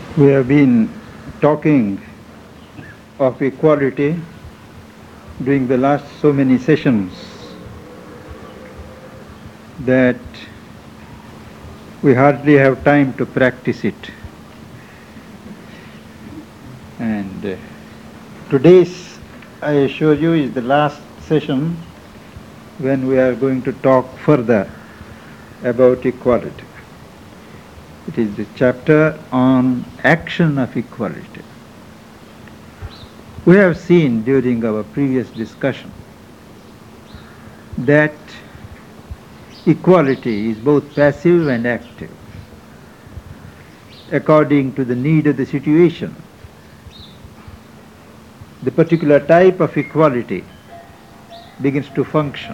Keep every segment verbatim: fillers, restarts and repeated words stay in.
We have been talking of equality during the last so many sessions that we hardly have time to practice it. And uh, today's, I assure you, is the last session when we are going to talk further about equality. It is the chapter on action of equality. We have seen during our previous discussion that equality is both passive and active according to the need of the situation. The particular type of equality begins to function.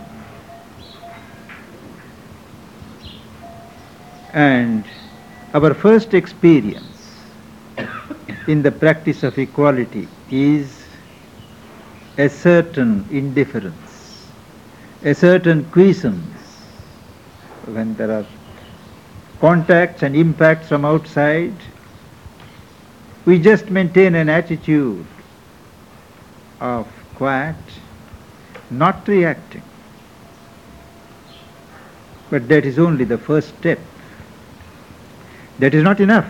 And our first experience in the practice of equality is a certain indifference, a certain quiescence when there are contacts and impacts from outside. We just maintain an attitude of quiet, not reacting. But that is only the first step. That is not enough.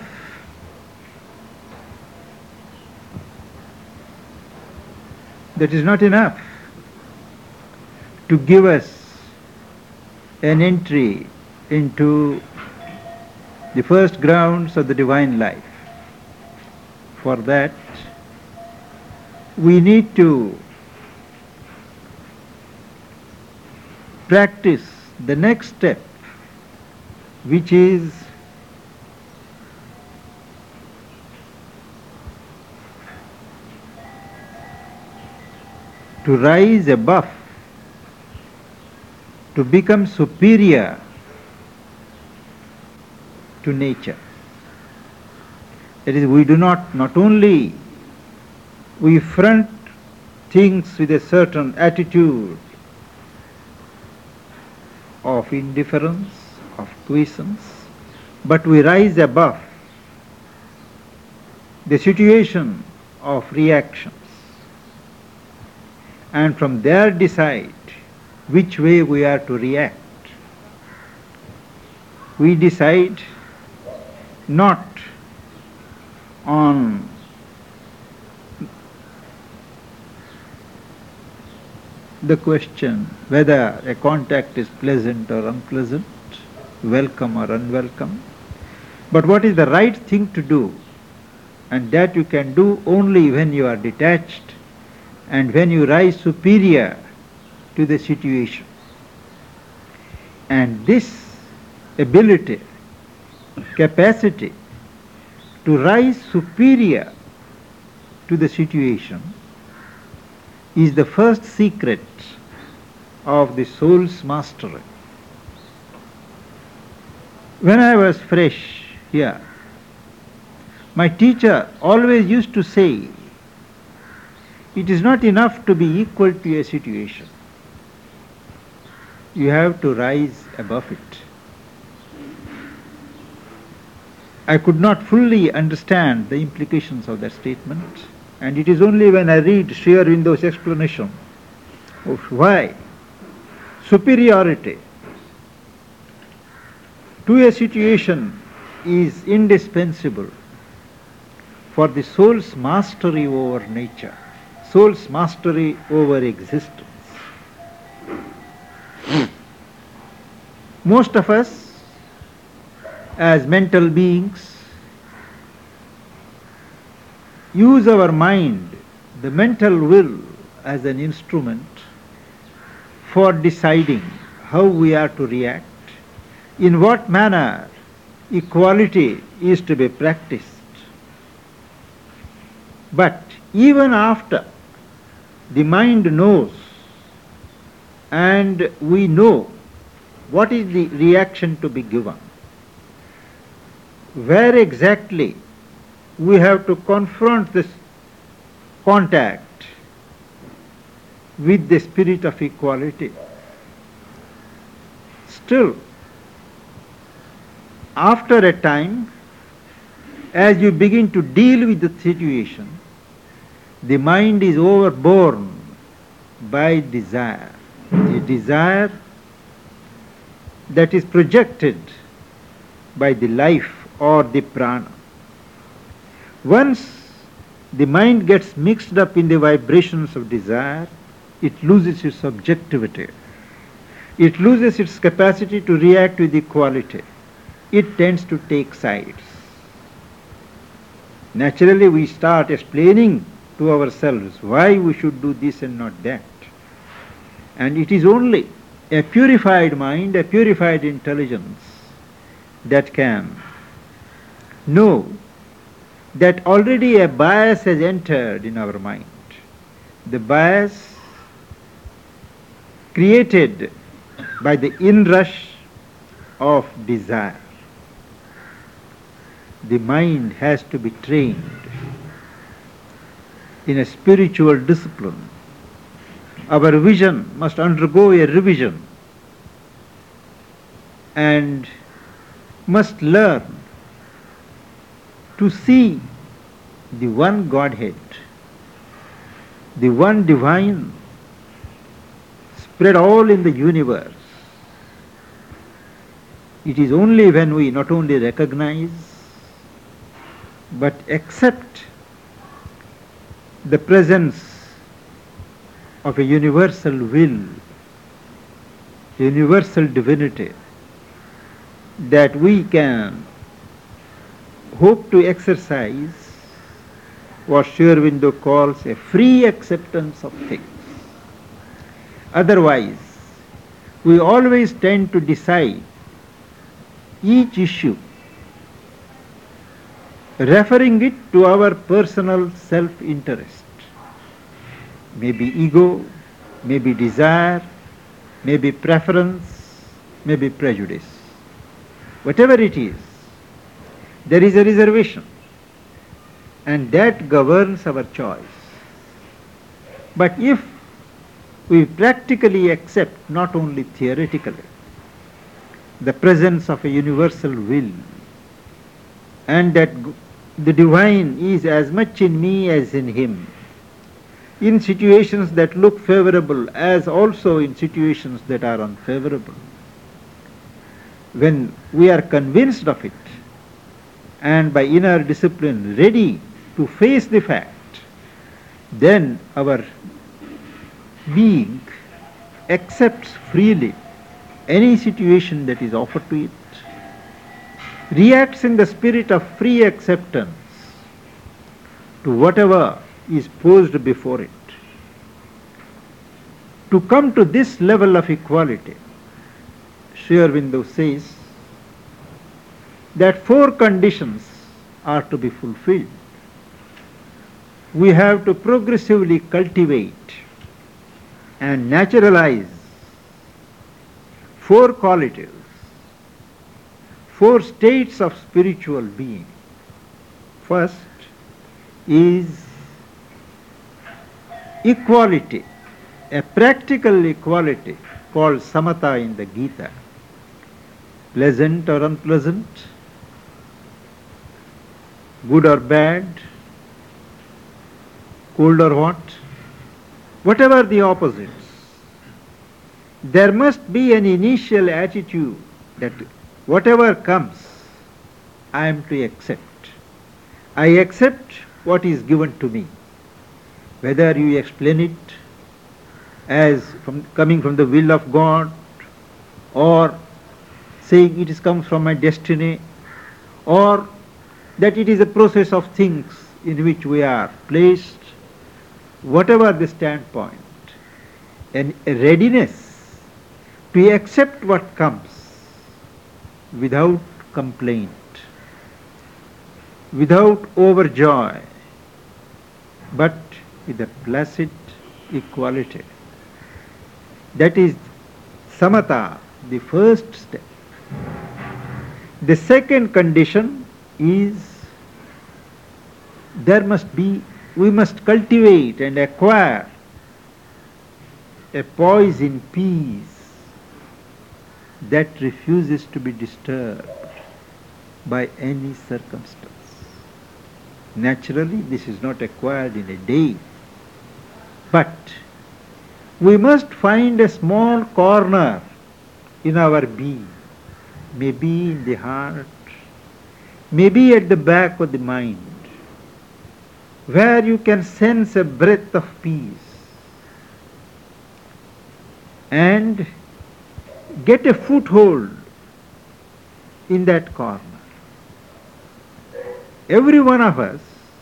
That is not enough to give us an entry into the first grounds of the divine life. For that, we need to practice the next step, which is to rise above, to become superior to nature. That is, we do not, not only we front things with a certain attitude of indifference, of quiescence, but we rise above the situation of reactions and from there decide which way we are to react. We decide not on the question whether a contact is pleasant or unpleasant, welcome or unwelcome, but what is the right thing to do, and that you can do only when you are detached and when you rise superior to the situation. And this ability, capacity to rise superior to the situation is the first secret of the soul's mastery. When I was fresh here, my teacher always used to say, it is not enough to be equal to a situation. You have to rise above it. I could not fully understand the implications of that statement, and it is only when I read Sri Aurobindo's explanation of why superiority to a situation is indispensable for the soul's mastery over nature, soul's mastery over existence. Most of us, as mental beings, use our mind, the mental will, as an instrument for deciding how we are to react, in what manner equality is to be practiced. But even after the mind knows and we know what is the reaction to be given, where exactly we have to confront this contact with the spirit of equality, still, after a time, as you begin to deal with the situation, the mind is overborne by desire. A desire that is projected by the life or the prana. Once the mind gets mixed up in the vibrations of desire, it loses its objectivity. It loses its capacity to react with equality. It tends to take sides. Naturally, we start explaining to ourselves why we should do this and not that. And it is only a purified mind, a purified intelligence that can know that already a bias has entered in our mind. The bias created by the inrush of desire. The mind has to be trained in a spiritual discipline. Our vision must undergo a revision and must learn to see the one Godhead, the one divine spread all in the universe. It is only when we not only recognize but accept the presence of a universal will, universal divinity, that we can hope to exercise what Sri Aurobindo calls a free acceptance of things. Otherwise, we always tend to decide each issue referring it to our personal self-interest. Maybe ego, maybe desire, maybe preference, maybe prejudice. Whatever it is, there is a reservation, and that governs our choice. But if we practically accept, not only theoretically, the presence of a universal will, and that the divine is as much in me as in him, in situations that look favorable as also in situations that are unfavorable. When we are convinced of it, and by inner discipline ready to face the fact, then our being accepts freely any situation that is offered to it, reacts in the spirit of free acceptance to whatever is posed before it. To come to this level of equality, Sri Aurobindo says that four conditions are to be fulfilled. We have to progressively cultivate and naturalize four qualities, four states of spiritual being. First is equality, a practical equality called samatha in the Gita. Pleasant or unpleasant, good or bad, cold or hot, whatever the opposites, there must be an initial attitude that whatever comes, I am to accept. I accept what is given to me. Whether you explain it as from coming from the will of God, or saying it is comes from my destiny, or that it is a process of things in which we are placed, whatever the standpoint, and a readiness to accept what comes without complaint, without overjoy, but with a placid equality. That is samatha, the first step. The second condition is there must be, we must cultivate and acquire a poise in peace that refuses to be disturbed by any circumstance. Naturally, this is not acquired in a day. But we must find a small corner in our being, maybe in the heart, maybe at the back of the mind, where you can sense a breath of peace and get a foothold in that corner. Every one of us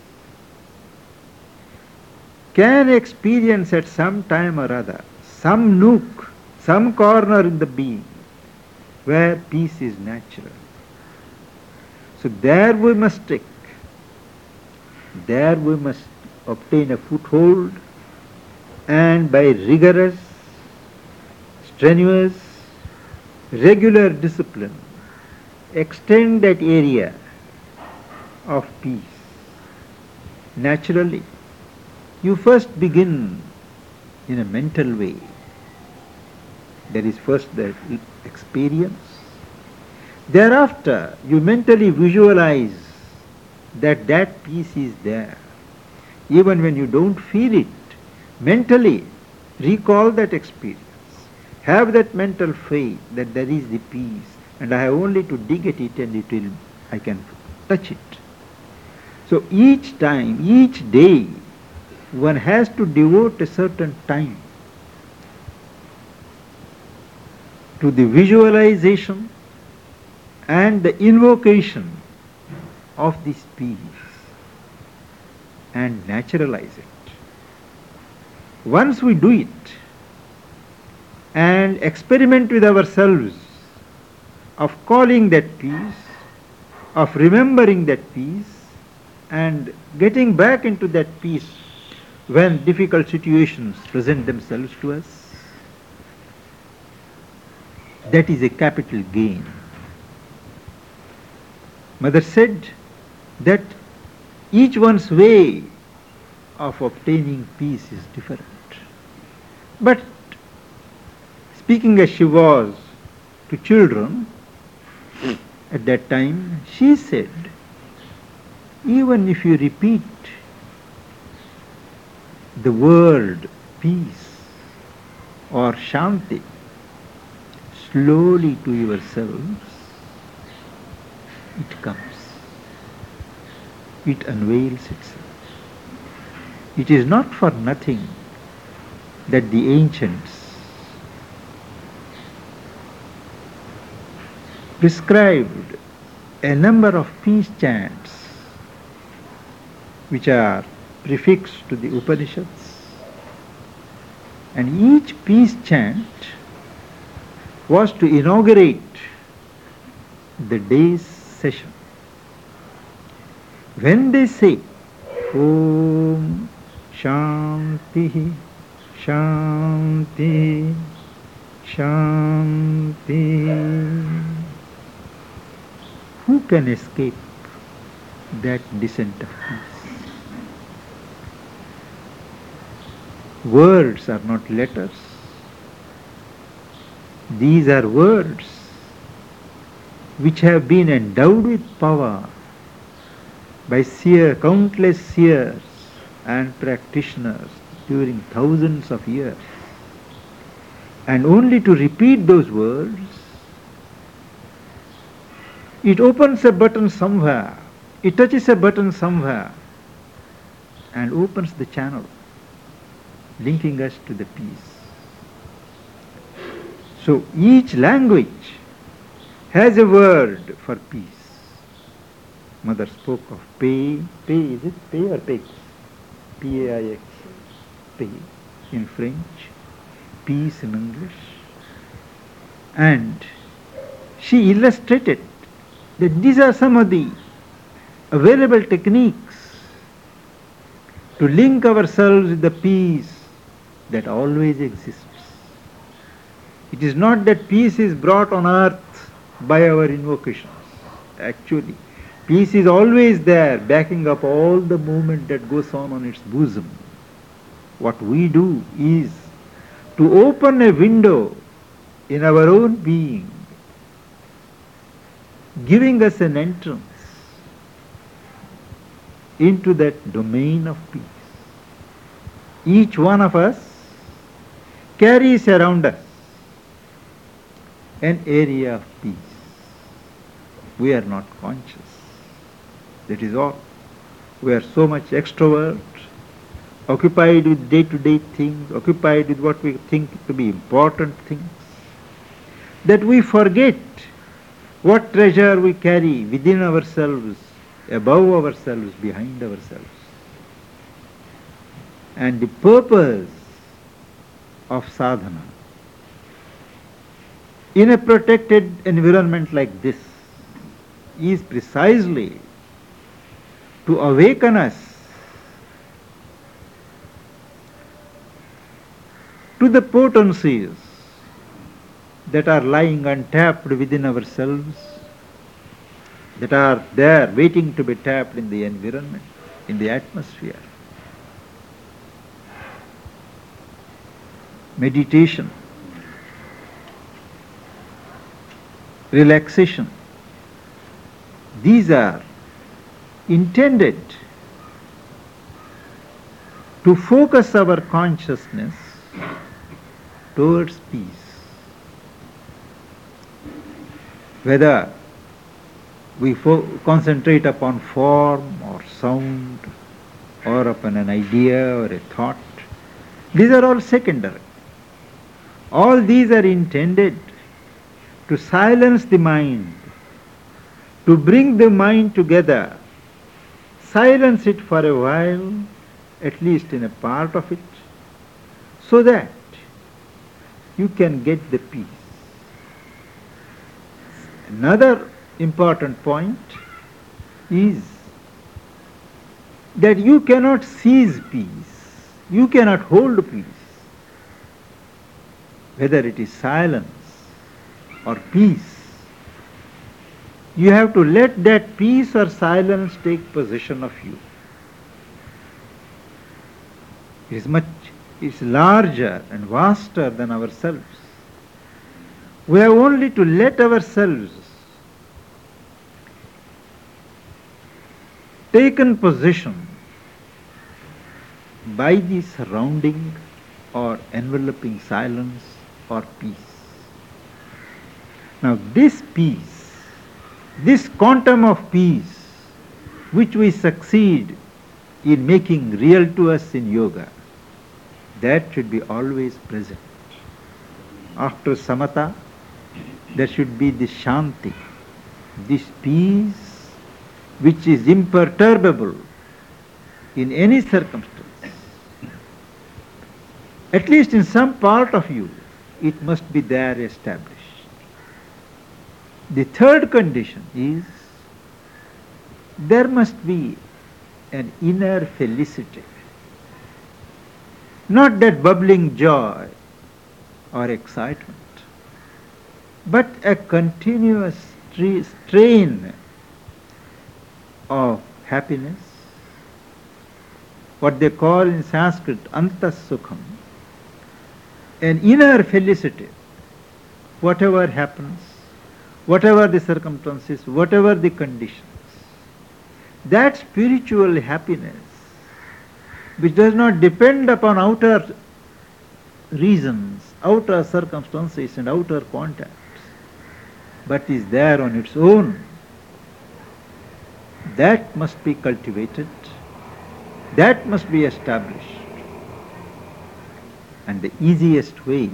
can experience at some time or other some nook, some corner in the being where peace is natural. So there we must stick. There we must obtain a foothold, and by rigorous, strenuous, regular discipline, extend that area of peace. Naturally, you first begin in a mental way. There is first the experience. Thereafter, you mentally visualize that that peace is there. Even when you don't feel it, mentally recall that experience. Have that mental faith that there is the peace, and I have only to dig at it and it will, I can touch it. So each time, each day, one has to devote a certain time to the visualization and the invocation of this peace and naturalize it. Once we do it and experiment with ourselves of calling that peace, of remembering that peace, and getting back into that peace when difficult situations present themselves to us, that is a capital gain. Mother said that each one's way of obtaining peace is different. But speaking as she was to children at that time, she said, even if you repeat the word peace or shanti slowly to yourselves, it comes. It unveils itself. It is not for nothing that the ancients prescribed a number of peace chants which are prefixed to the Upanishads, and each peace chant was to inaugurate the day's session. When they say Om Shanti Shanti Shanti, who can escape that descent of peace? Words are not letters. These are words which have been endowed with power by seer, countless seers and practitioners during thousands of years. And only to repeat those words, it opens a button somewhere, it touches a button somewhere and opens the channel, linking us to the peace. So each language has a word for peace. Mother spoke of pay, pay, is it pay or pay? P A I X, pay in French, peace in English. And she illustrated that these are some of the available techniques to link ourselves with the peace that always exists. It is not that peace is brought on earth by our invocations. Actually, peace is always there, backing up all the movement that goes on on its bosom. What we do is to open a window in our own being, giving us an entrance into that domain of peace. Each one of us carries around us an area of peace. We are not conscious. That is all. We are so much extrovert, occupied with day-to-day things, occupied with what we think to be important things, that we forget what treasure we carry within ourselves, above ourselves, behind ourselves. And the purpose of sadhana in a protected environment like this is precisely to awaken us to the potencies that are lying untapped within ourselves, that are there waiting to be tapped in the environment, in the atmosphere. Meditation, relaxation, these are intended to focus our consciousness towards peace. Whether we fo- concentrate upon form or sound or upon an idea or a thought, these are all secondary. All these are intended to silence the mind, to bring the mind together, silence it for a while, at least in a part of it, so that you can get the peace. Another important point is that you cannot seize peace, you cannot hold peace. Whether it is silence or peace, you have to let that peace or silence take possession of you. It is much, it's larger and vaster than ourselves. We have only to let ourselves taken possession by the surrounding or enveloping silence or peace. Now this peace, this quantum of peace which we succeed in making real to us in yoga, that should be always present. After samatha, there should be this shanti, this peace which is imperturbable in any circumstance. At least in some part of you, it must be there established. The third condition is there must be an inner felicity. Not that bubbling joy or excitement, but a continuous strain of happiness, what they call in Sanskrit antas-sukham, an inner felicity. Whatever happens, whatever the circumstances, whatever the conditions, that spiritual happiness which does not depend upon outer reasons, outer circumstances and outer contacts, but is there on its own, that must be cultivated, that must be established. And the easiest way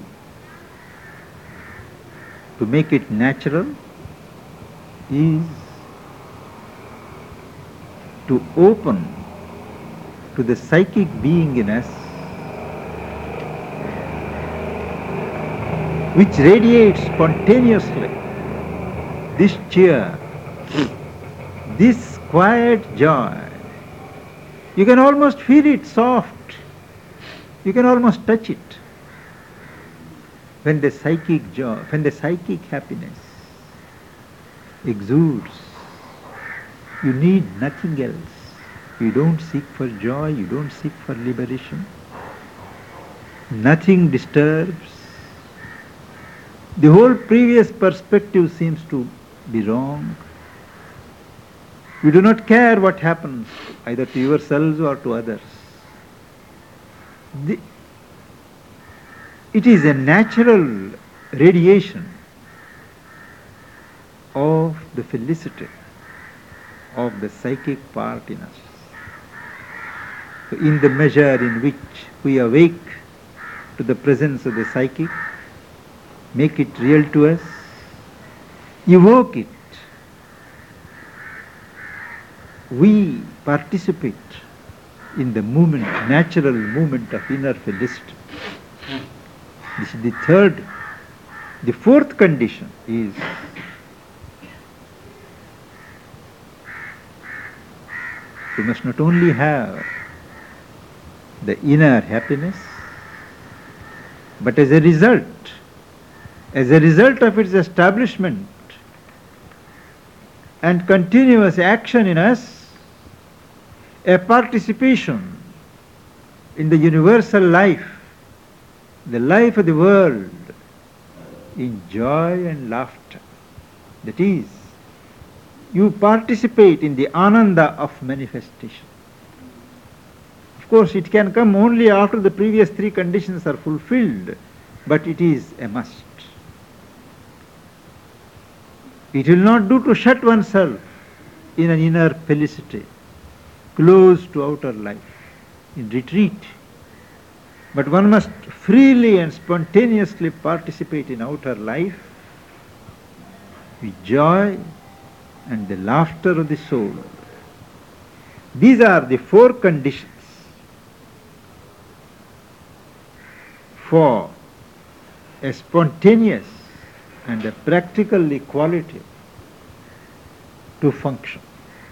to make it natural is to open to the psychic being in us which radiates spontaneously this cheer, this quiet joy. You can almost feel it soft. You can almost touch it. When the psychic joy, when the psychic happiness exudes, you need nothing else. You don't seek for joy, you don't seek for liberation. Nothing disturbs. The whole previous perspective seems to be wrong. You do not care what happens either to yourselves or to others. The, it is a natural radiation of the felicity of the psychic part in us. So in the measure in which we awake to the presence of the psychic, make it real to us, evoke it, we participate in the movement, natural movement of inner felicity. This is the third. The fourth condition is we must not only have the inner happiness, but as a result, as a result of its establishment and continuous action in us, a participation in the universal life, the life of the world, in joy and laughter. That is, you participate in the ananda of manifestation. Of course, it can come only after the previous three conditions are fulfilled, but it is a must. It will not do to shut oneself in an inner felicity, close to outer life, in retreat. But one must freely and spontaneously participate in outer life with joy and the laughter of the soul. These are the four conditions for a spontaneous and a practical equality to function.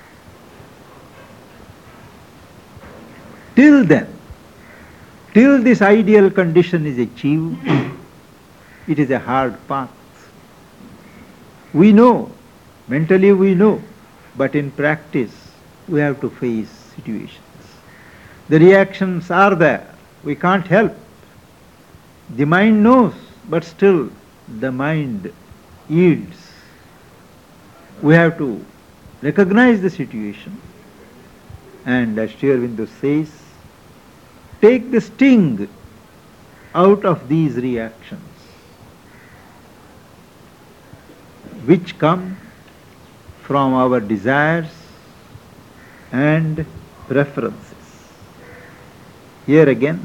Till then, till this ideal condition is achieved, it is a hard path. We know, mentally we know, but in practice we have to face situations. The reactions are there, we can't help. The mind knows, but still the mind yields. We have to recognize the situation, and as Sri Aurobindo says, take the sting out of these reactions which come from our desires and preferences. Here again,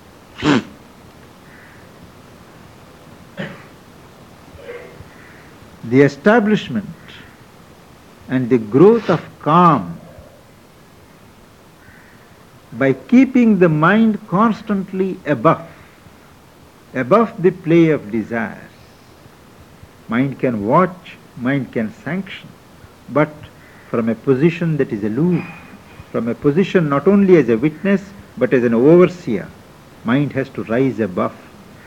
the establishment and the growth of calm by keeping the mind constantly above, above the play of desires. Mind can watch, mind can sanction, but from a position that is aloof, from a position not only as a witness, but as an overseer. Mind has to rise above.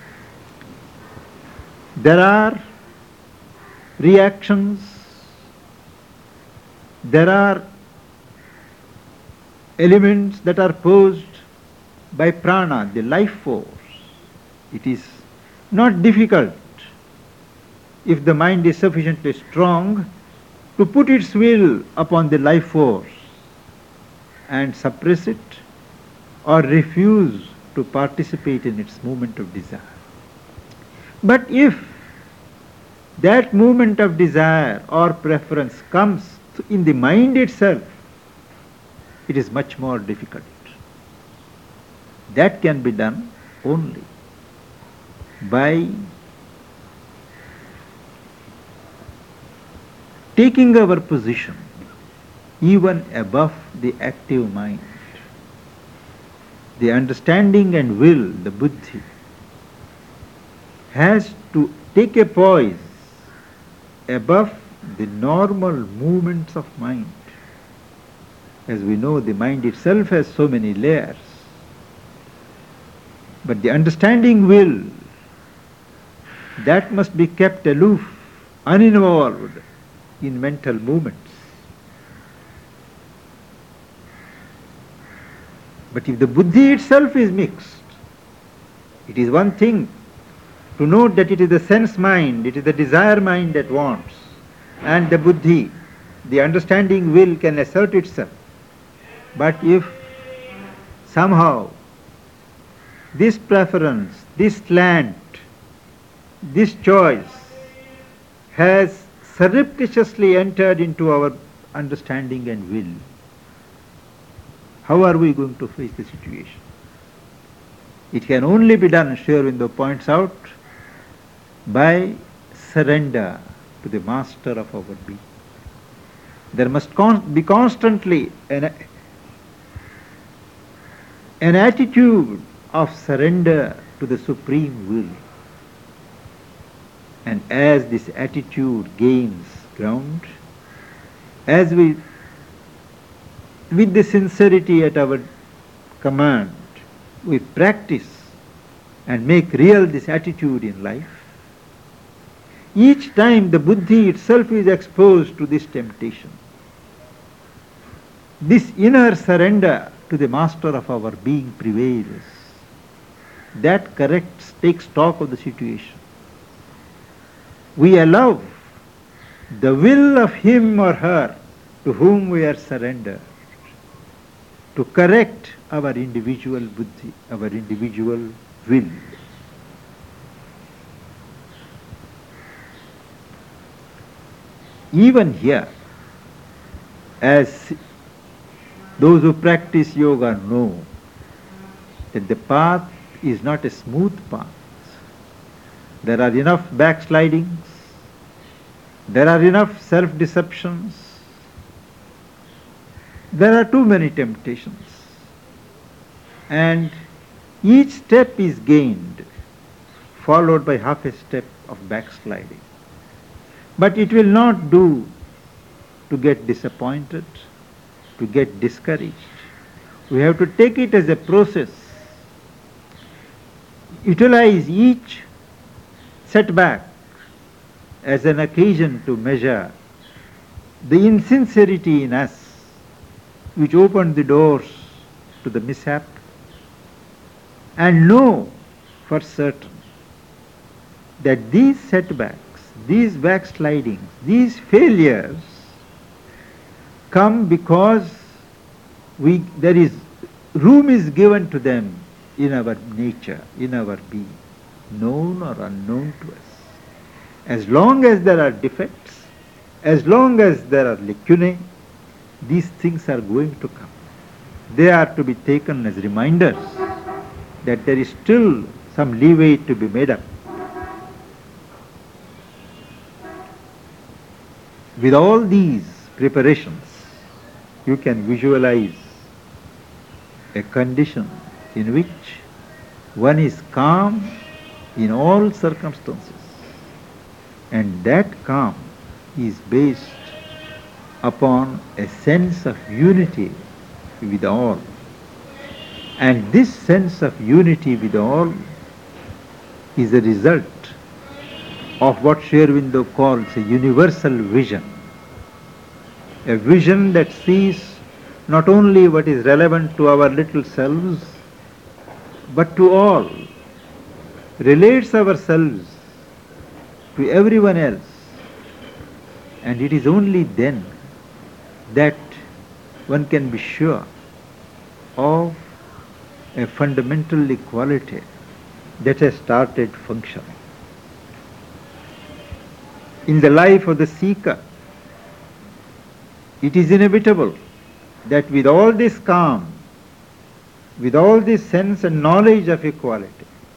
There are reactions, there are elements that are posed by prana, the life force. It is not difficult, if the mind is sufficiently strong, to put its will upon the life force and suppress it or refuse to participate in its movement of desire. But if that movement of desire or preference comes in the mind itself, it is much more difficult. That can be done only by taking our position even above the active mind. The understanding and will, the buddhi, has to take a poise above the normal movements of mind. As we know, the mind itself has so many layers. But the understanding will, that must be kept aloof, uninvolved in mental movements. But if the buddhi itself is mixed, it is one thing to note that it is the sense mind, it is the desire mind that wants, and the buddhi, the understanding will can assert itself. But if somehow this preference, this slant, this choice has surreptitiously entered into our understanding and will, how are we going to face the situation? It can only be done, Sri Aurobindo points out, by surrender to the master of our being. There must con- be constantly an, an attitude of surrender to the supreme will. And as this attitude gains ground, as we, with the sincerity at our command, we practice and make real this attitude in life, each time the buddhi itself is exposed to this temptation, this inner surrender to the master of our being prevails. That corrects, takes stock of the situation. We allow the will of him or her to whom we are surrendered to correct our individual buddhi, our individual will. Even here, as those who practice yoga know, that the path is not a smooth path. There are enough backslidings, there are enough self-deceptions, there are too many temptations, and each step is gained, followed by half a step of backsliding. But it will not do to get disappointed, to get discouraged. We have to take it as a process, utilize each setback as an occasion to measure the insincerity in us which opened the doors to the mishap, and know for certain that these setbacks, these backslidings, these failures come because we, there is room is given to them in our nature, in our being, known or unknown to us. As long as there are defects, as long as there are lacunae, these things are going to come. They are to be taken as reminders that there is still some leeway to be made up. With all these preparations, you can visualize a condition in which one is calm in all circumstances, and that calm is based upon a sense of unity with all. And this sense of unity with all is a result of what Sri Aurobindo calls a universal vision. A vision that sees not only what is relevant to our little selves, but to all, relates ourselves to everyone else. And it is only then that one can be sure of a fundamental equality that has started functioning. In the life of the seeker, it is inevitable that with all this calm, with all this sense and knowledge of equality,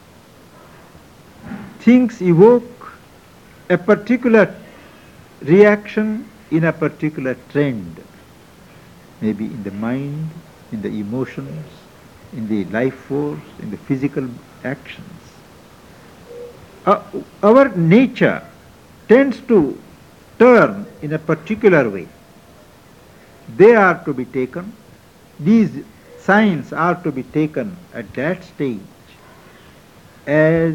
things evoke a particular reaction in a particular trend, maybe in the mind, in the emotions, in the life force, in the physical actions. Uh, our nature tends to turn in a particular way. They are to be taken, these signs are to be taken at that stage as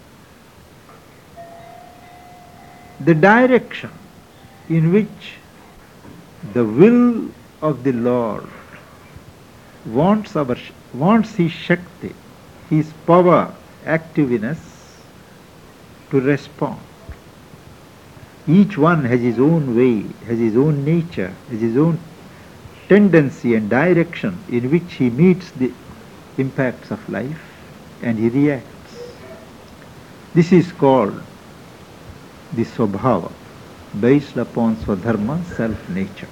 the direction in which the will of the Lord wants our wants his Shakti, his power active in us, to respond. Each one has his own way, has his own nature, has his own tendency and direction in which he meets the impacts of life and he reacts. This is called the Swabhava, based upon Swadharma, self-nature.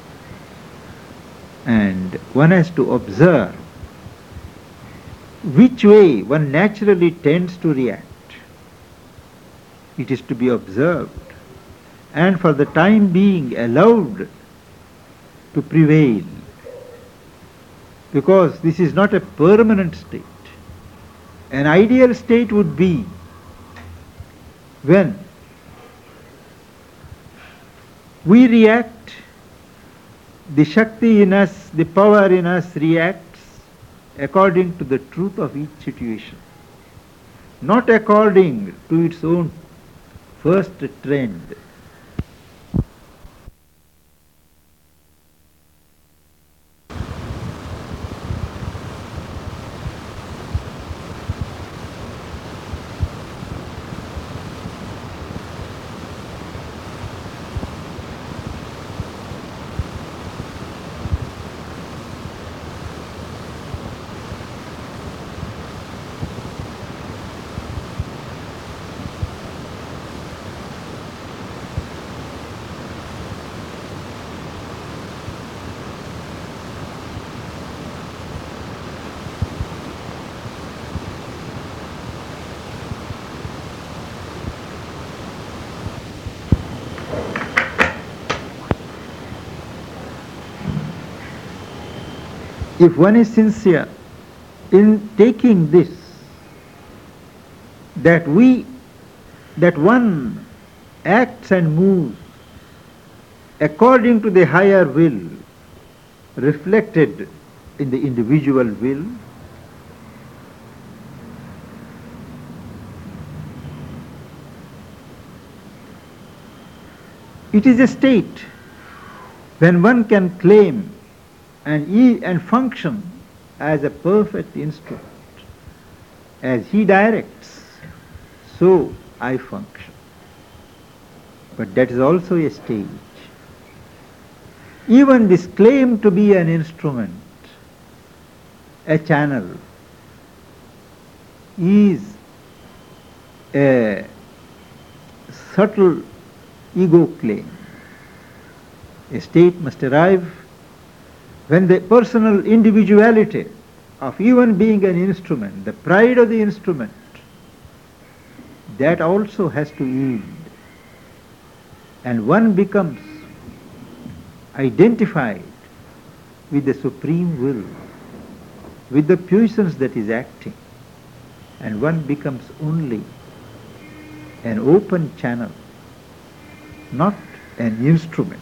And one has to observe which way one naturally tends to react. It is to be observed and for the time being allowed to prevail, because this is not a permanent state. An ideal state would be when we react, the Shakti in us, the power in us reacts according to the truth of each situation, not according to its own first trend. If one is sincere in taking this, that we, that one acts and moves according to the higher will reflected in the individual will, it is a state when one can claim and, e- and function as a perfect instrument. As he directs, so I function. But that is also a stage. Even this claim to be an instrument, a channel, is a subtle ego claim. A state must arrive when the personal individuality of even being an instrument, the pride of the instrument, that also has to yield. And one becomes identified with the supreme will, with the puissance that is acting, and one becomes only an open channel, not an instrument.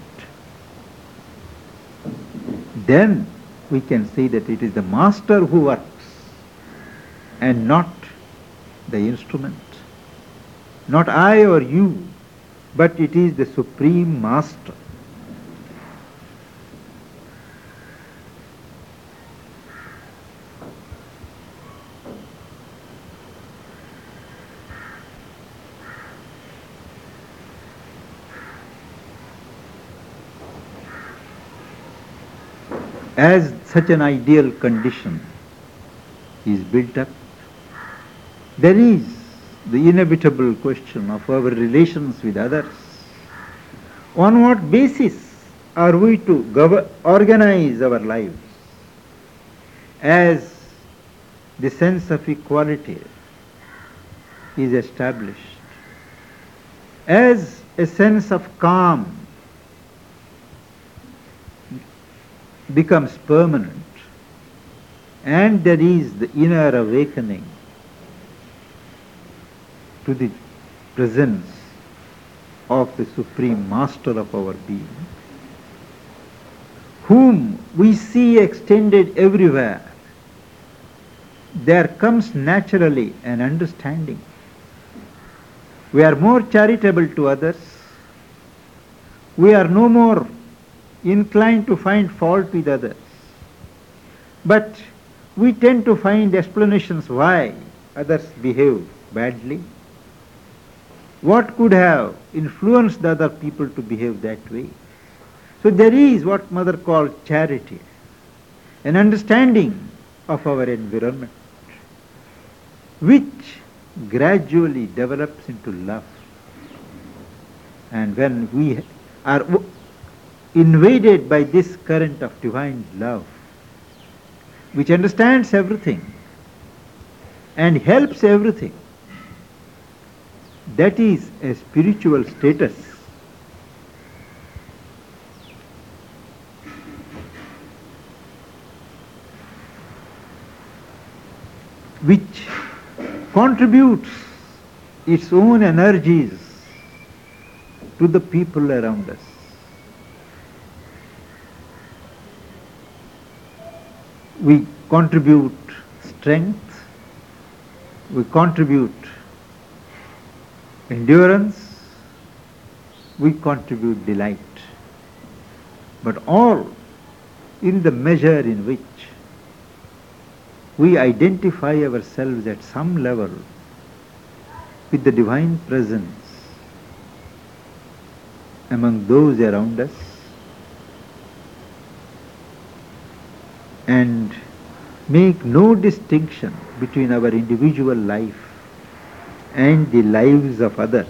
Then we can say that it is the master who works and not the instrument. Not I or you, but it is the supreme master. As such an ideal condition is built up, there is the inevitable question of our relations with others. On what basis are we to gov- organize our lives? As the sense of equality is established, as a sense of calm becomes permanent, and there is the inner awakening to the presence of the Supreme Master of our being, whom we see extended everywhere, there comes naturally an understanding. We are more charitable to others. We are no more inclined to find fault with others. But we tend to find explanations why others behave badly. What could have influenced the other people to behave that way? So there is what Mother called charity, an understanding of our environment, which gradually develops into love. And when we are invaded by this current of divine love, which understands everything and helps everything, that is a spiritual status. Which contributes its own energies to the people around us. We contribute strength, we contribute endurance, we contribute delight, but all in the measure in which we identify ourselves at some level with the divine presence among those around us, and make no distinction between our individual life and the lives of others.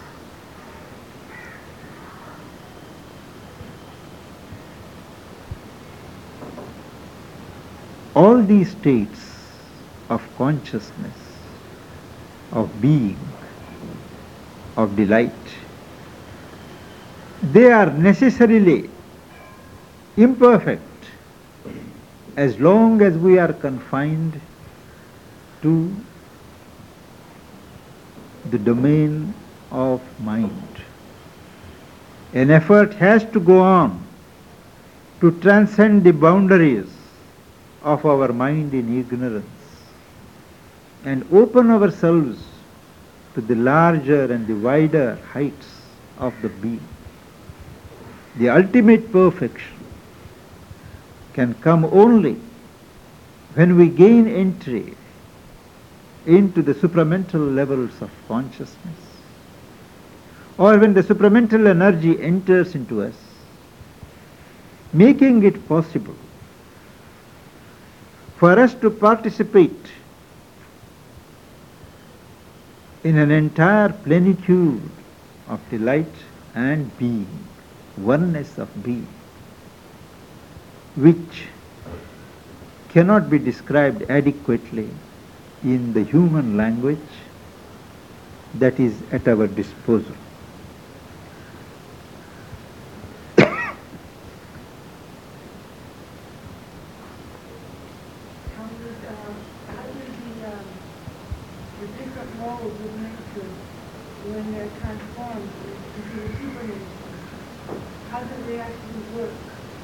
All these states of consciousness, of being, of delight, they are necessarily imperfect as long as we are confined to the domain of mind. An effort has to go on to transcend the boundaries of our mind in ignorance and open ourselves to the larger and the wider heights of the being. The ultimate perfection can come only when we gain entry into the supramental levels of consciousness, or when the supramental energy enters into us, making it possible for us to participate in an entire plenitude of delight and being, oneness of being, which cannot be described adequately in the human language that is at our disposal. How did, uh, how did the, um, the different modes of nature, when they're transformed into the supernature, how do they actually work?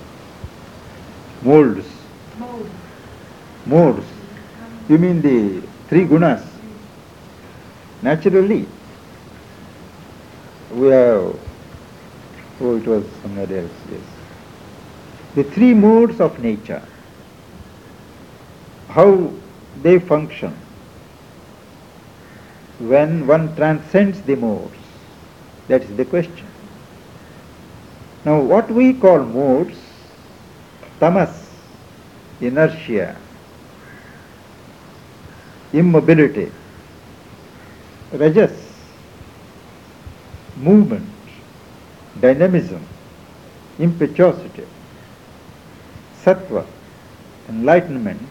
Molds. Modes. Modes. You mean the three gunas? Naturally, we have, oh, it was somewhere else, yes. The three modes of nature, how they function when one transcends the modes, that is the question. Now, what we call modes, tamas, inertia, immobility, rajas, movement, dynamism, impetuosity, sattva, enlightenment,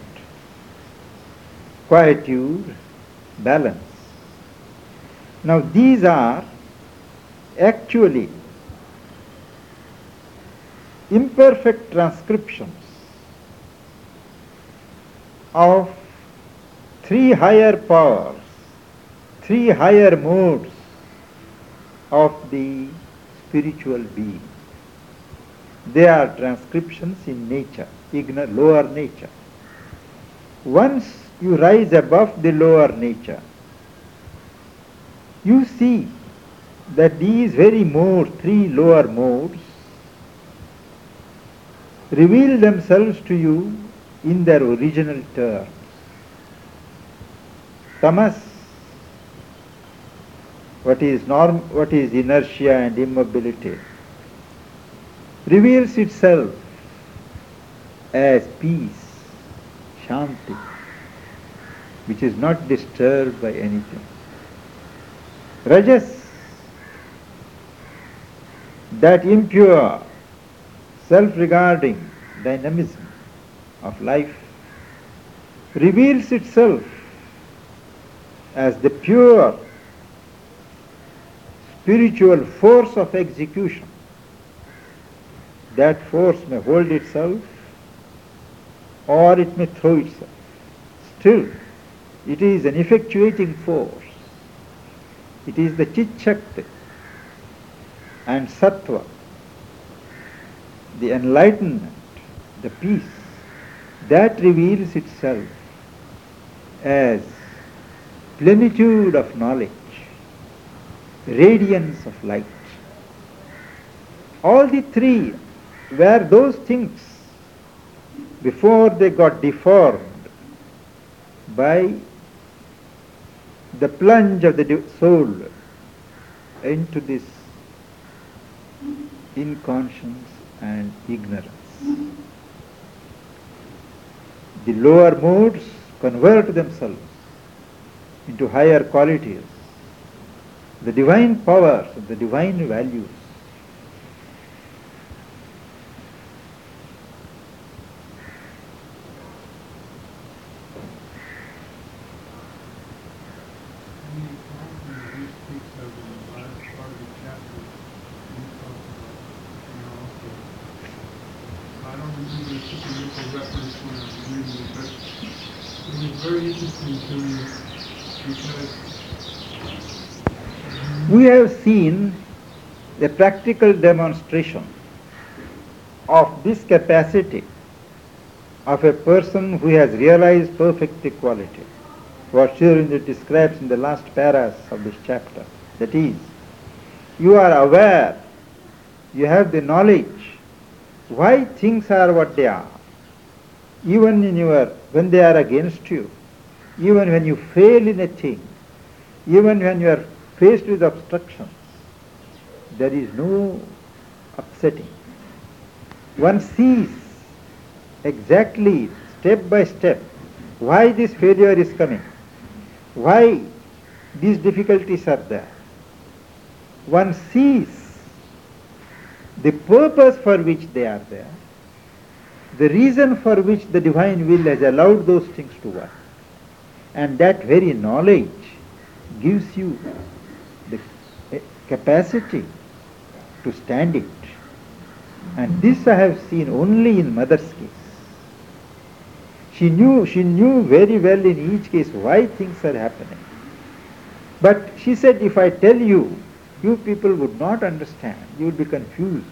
quietude, balance. Now these are actually imperfect transcriptions of three higher powers, three higher modes of the spiritual being. They are transcriptions in nature, ignore, lower nature. Once you rise above the lower nature, you see that these very modes, three lower modes, reveal themselves to you in their original terms. Tamas what is norm, what is inertia and immobility, reveals itself as peace, shanti, which is not disturbed by anything. Rajas, that impure, self-regarding dynamism of life, reveals itself as the pure spiritual force of execution. That force may hold itself or it may throw itself. Still, it is an effectuating force. It is the Chit-Shakti and Sattva, the enlightenment, the peace, that reveals itself as plenitude of knowledge, radiance of light. All the three were those things before they got deformed by the plunge of the soul into this inconscience and ignorance. The lower moods convert themselves into higher qualities, the divine powers, the divine values. We have seen a practical demonstration of this capacity of a person who has realized perfect equality, what Sri Aurobindo describes in the last paras of this chapter. That is, you are aware, you have the knowledge why things are what they are, even in your, when they are against you, even when you fail in a thing, even when you are faced with obstructions, there is no upsetting. One sees exactly, step by step, why this failure is coming, why these difficulties are there. One sees the purpose for which they are there, the reason for which the divine will has allowed those things to work. And that very knowledge gives you the capacity to stand it. And this I have seen only in mother's case. She knew, she knew very well in each case why things are happening. But she said, if I tell you, you people would not understand, you would be confused.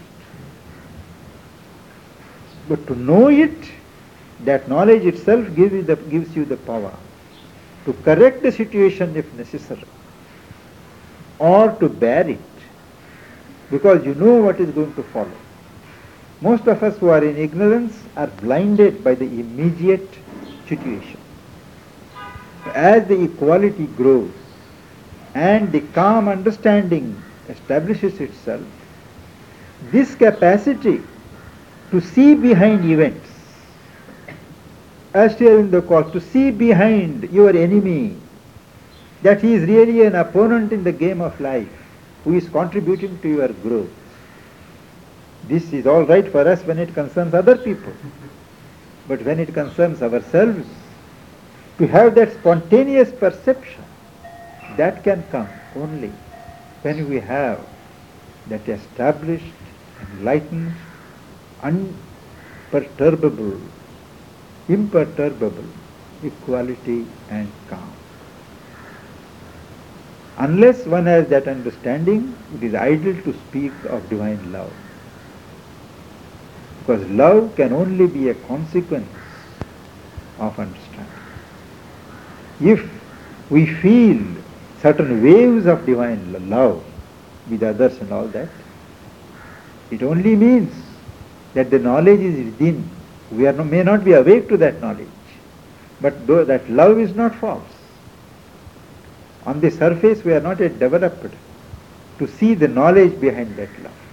But to know it, that knowledge itself gives you the, gives you the power to correct the situation if necessary, or to bear it, because you know what is going to follow. Most of us who are in ignorance are blinded by the immediate situation. As the equality grows and the calm understanding establishes itself, this capacity to see behind events, as Sri Aurobindo calls, to see behind your enemy, that he is really an opponent in the game of life, who is contributing to your growth. This is all right for us when it concerns other people. But when it concerns ourselves, to have that spontaneous perception, that can come only when we have that established, enlightened, unperturbable, imperturbable equality and calm. Unless one has that understanding, it is idle to speak of divine love. Because love can only be a consequence of understanding. If we feel certain waves of divine love with others and all that, it only means that the knowledge is within. We are no, may not be awake to that knowledge, but though that love is not false. On the surface we are not yet developed to see the knowledge behind that love.